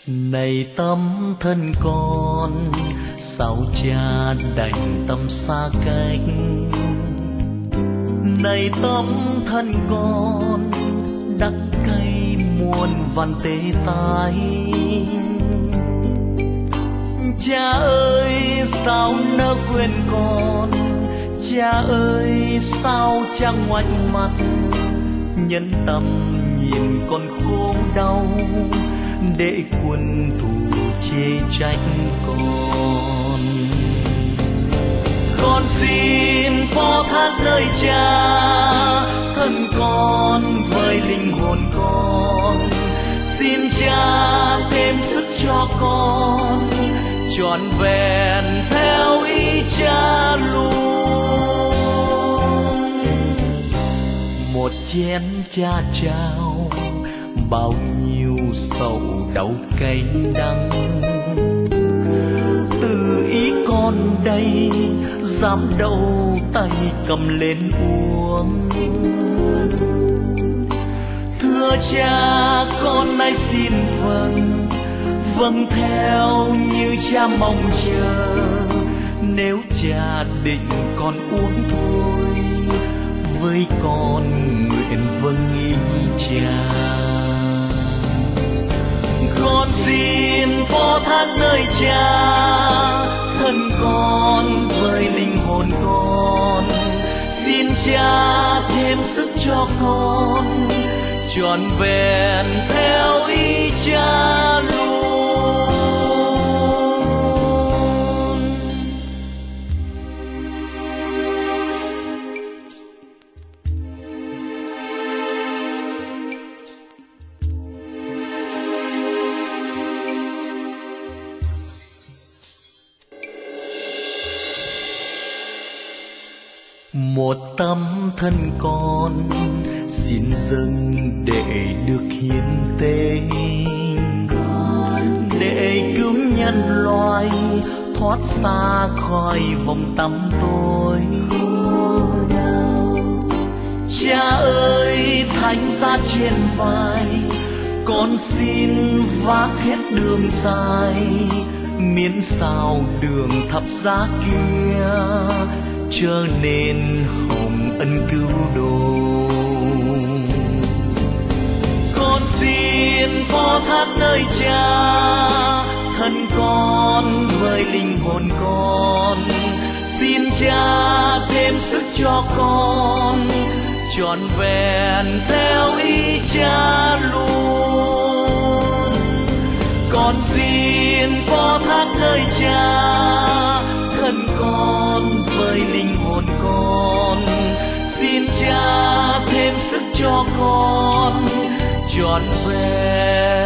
Này tấm thân con, sao cha đành tâm xa cách. Này tấm thân con, đắng cay muôn vàn tê tái. Cha ơi sao nỡ quên con, cha ơi sao cha ngoảnh mặt, nhân tâm nhìn con khổ đau, để quân thù chê trách con. Con xin phó thác nơi cha, thân con với linh hồn con. Xin cha thêm sức cho con, trọn vẹn theo ý cha luôn. Một chén cha trao, bao nhiêu sầu đau cay đắng. Từ ý con đây, dám đâu tay cầm lên uống. Thưa cha, con nay xin vâng, vâng theo như cha mong chờ. Nếu cha định con uống thôi, với con nguyện vâng ý cha. Con xin phó thác nơi cha, thân con với linh hồn con. Xin cha thêm sức cho con, trọn vẹn theo ý cha luôn. Một tấm thân con xin dâng để được hiến tế, để cứu nhân loại thoát xa khỏi vòng tăm tối. Cha ơi thánh giá trên vai, con xin vác hết đường dài, miễn sao đường thập giá kia trở nên hồng ân cứu độ. Con xin phó thác nơi cha, thân con với linh hồn con. Xin cha thêm sức cho con, trọn vẹn theo ý cha luôn. Con xin phó thác nơi cha, thân con với linh hồn con. Xin cha thêm sức cho con, trọn vẹn